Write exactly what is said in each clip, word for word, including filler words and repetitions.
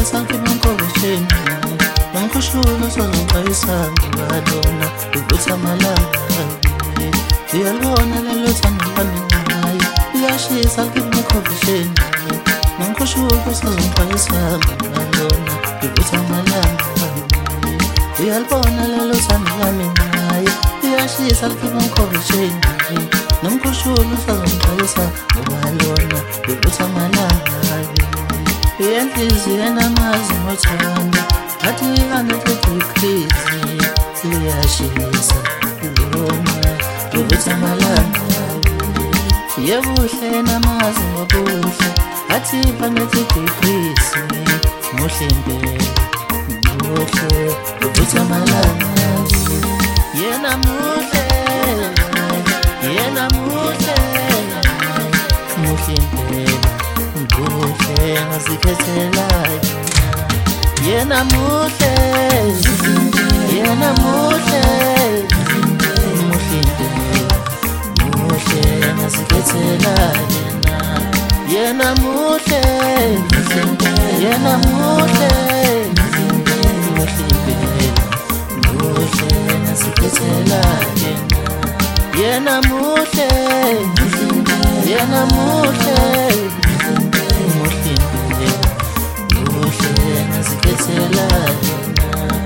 sangikhipha enkobosheni nomkhushulo sozongiqayisanga ngalona livutha amalanga uyalibona lelo thando lami ngayo liyashisa likhipha enkobosheni nomkhushulo sozongiqayisanga ngalona livutha amalanga uyalibona lelo thando lami ngayo liyashisa likhipha enkobosheni nomkhushulo sozongiqayisa ngalona livutha amalanga yenhliziyo enamazi ngothando athi one-hundred degrees liyashisa lona livutha amalanga yebuhle enamazi ngobuhle athi one-hundred degrees muhle impela muhle livutha amalanga yena muhle yena muhle muhle impela muhle ngazikhethela yena muhle yena muhle muhle impela muhle ngazikhethela yena yena muhle yena muhle muhle impela muhle ngazikhethela yena yena muhle yena muhle muhle impela muhle ngazikhethela yena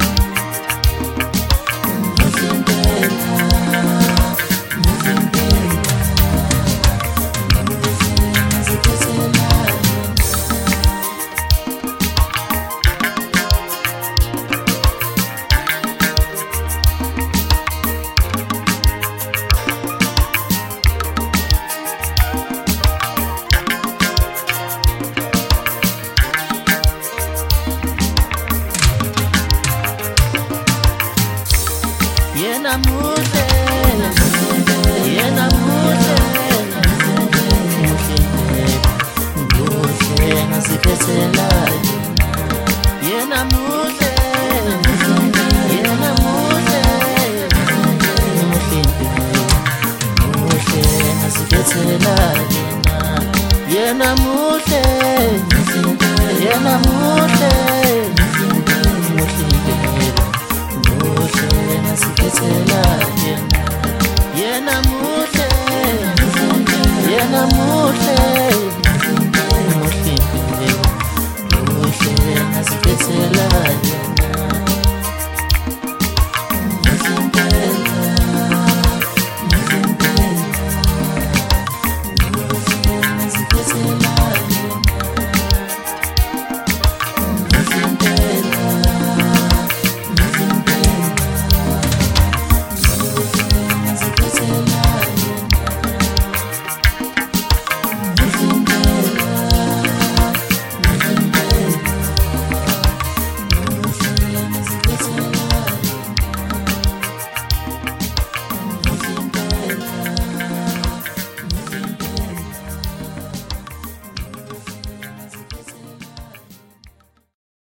muhle impela muhle impela muhle ngazikhethela yena muhle